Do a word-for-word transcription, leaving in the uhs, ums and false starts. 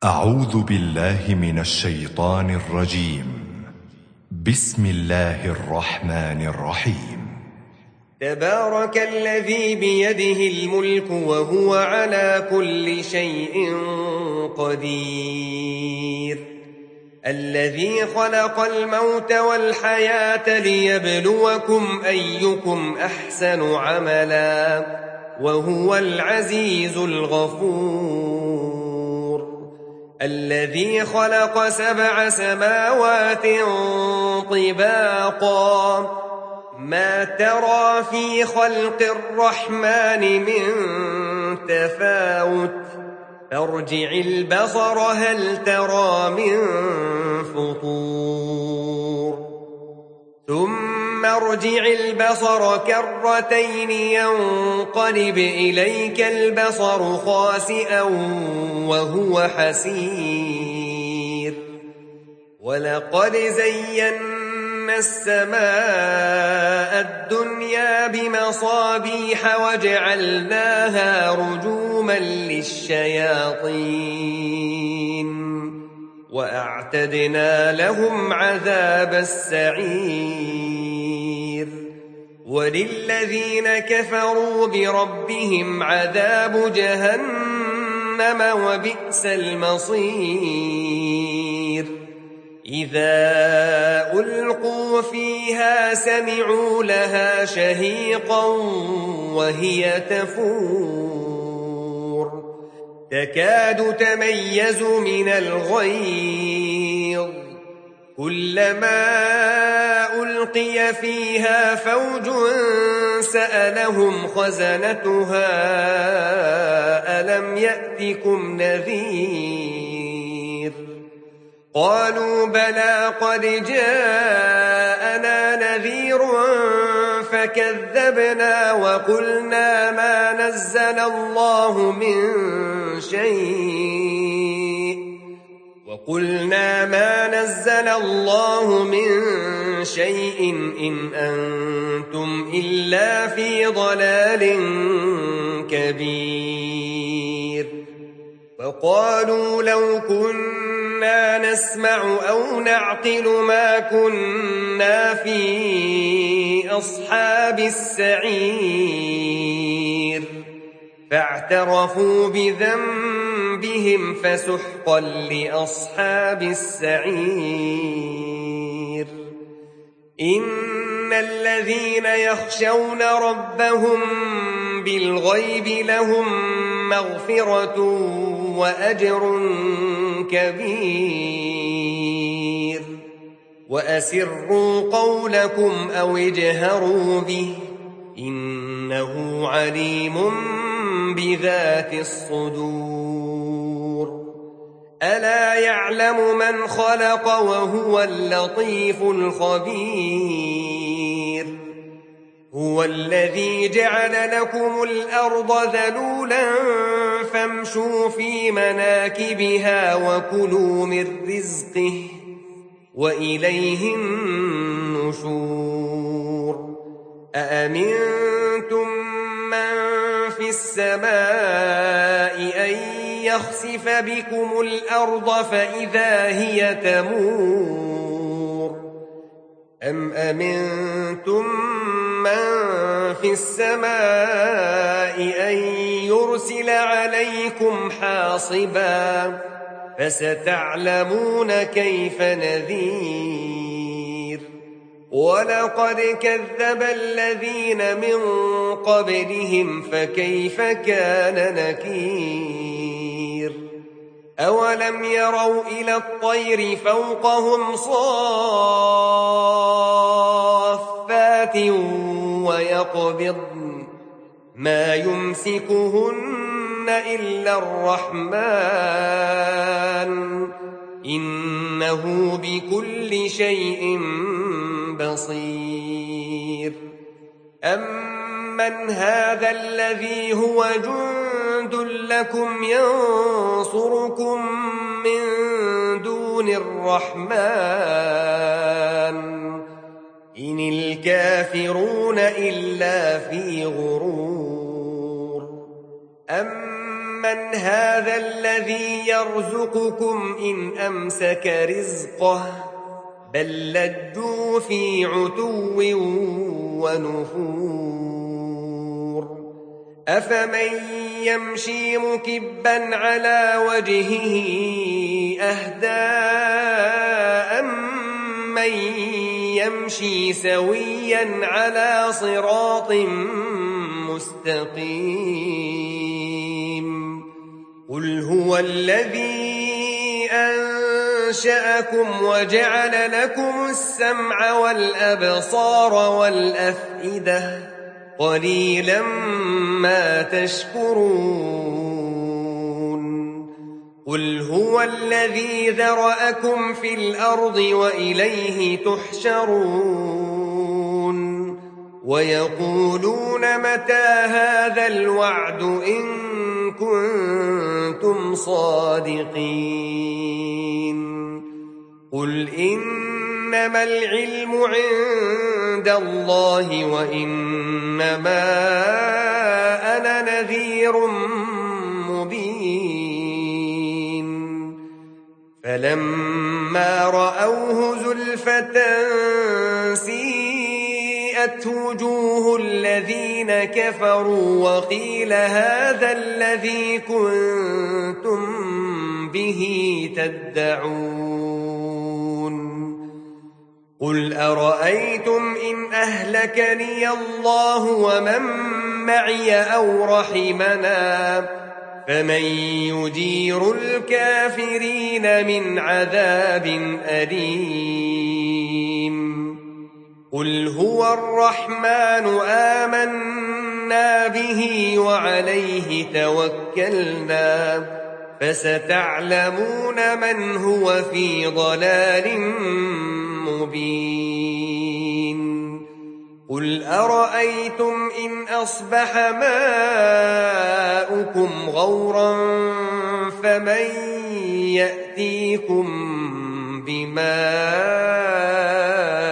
أعوذ بالله من الشيطان الرجيم. بسم الله الرحمن الرحيم. تبارك الذي بيده الملك وهو على كل شيء قدير، الذي خلق الموت والحياة ليبلوكم أيكم أحسن عملا وهو العزيز الغفور، الذي خلق سبع سماوات طباقا ما ترى في خلق الرحمن من تفاوت فارجع البصر هل ترى من فطور ثم ارجع البصر كرتين ينقلب إليك البصر خاسئا وهو حسير، ولقد زينا السماء الدنيا بمصابيح وجعلناها رجوما للشياطين وأعتدنا لهم عذاب السعير، وللذين كفروا بربهم عذاب جهنم وبئس المصير، إذا ألقوا فيها سمعوا لها شهيقا وهي تفور تكاد تميز من الغيظ، كلما ألقي فيها فوج سألهم خزنتها ألم يأتكم نذير، قالوا بلى قد جاءنا نذير فكذبنا وقلنا ما نزل الله من شيء وقلنا ما نزل الله من شيء إن أنتم إلا في ضلال كبير، وقالوا لو كنا نسمع أو نعقل ما كنا في أصحاب السعير، فاعترفوا بذنبهم فسحقا لأصحاب السعير. إن الذين يخشون ربهم بالغيب لهم مغفرة وأجر كبير، وأسروا قولكم أو اجهروا به إنه عليم بذات الصدور، ألا يعلم من خلق وهو اللطيف الخبير، هو الذي جعل لكم الأرض ذلولا فامشوا في مناكبها وكلوا من رزقه وإليه النشور، أأمنتم من في السماء أن يخسف بكم الأرض فإذا هي تمور، أم أمنتم من في السماء أن يرسل عليكم حاصبا فستعلمون كيف نذير، ولقد كذب الذين من قبلهم فكيف كان نكير، أولم يروا إلى الطير فوقهم صافات ويقبضن ما يمسكهن إلا الرحمن إنه بكل شيء بصير، أمن هذا الذي هو جند لكم ينصركم من دون الرحمن إن الكافرون إلا في غرور، أمن أَمَّنْ هَذَا الَّذِي يَرْزُقُكُمْ إِنْ أَمْسَكَ رِزْقَهُ بَل لَّجُّوا فِي عُتُوٍّ وَنُفُورٍ أَفَمَن يَمْشِي مُكِبًّا عَلَى وَجْهِهِ أَهْدَىٰ أَمَّن يَمْشِي سَوِيًّا عَلَى صِرَاطٍ مُّسْتَقِيمٍ قُلْ هُوَ الَّذِي أَنشَأَكُمْ وَجَعَلَ لَكُمُ السَّمْعَ وَالْأَبْصَارَ وَالْأَفْئِدَةَ قَلِيلًا مَا تَشْكُرُونَ قُلْ هُوَ الَّذِي ذَرَأَكُمْ فِي الْأَرْضِ وَإِلَيْهِ تُحْشَرُونَ وَيَقُولُونَ مَتَى هَذَا الْوَعْدُ إِن كُنتُمْ صَادِقِينَ قُلْ إِنَّمَا الْعِلْمُ عِندَ اللَّهِ وَإِنَّمَا أَنَا نَذِيرٌ مُبِينٌ فَلَمَّا رَأَوْهُ زُلْفَةً سِيئَتْ وُجُوهُ الَّذِينَ كَفَرُوا وَقِيلَ هَذَا الَّذِي كُنتُم بِهِ تَدَّعُونَ قُلْ أَرَأَيْتُمْ إِنْ أَهْلَكَنِيَ اللَّهُ وَمَن مَّعِيَ أَوْ رَحِمَنَا فَمَن يُجِيرُ الْكَافِرِينَ مِنْ عَذَابٍ أَلِيمٍ قُلْ هُوَ الرَّحْمَٰنُ آمَنَّا بِهِ وَعَلَيْهِ تَوَكَّلْنَا فَسَتَعْلَمُونَ مَنْ هُوَ فِي ضَلَالٍ مُّبِينٍ قُلْ أَرَأَيْتُمْ إِنْ أَصْبَحَ مَاؤُكُمْ غَوْرًا فَمَن يَأْتِيكُم بِمَاءٍ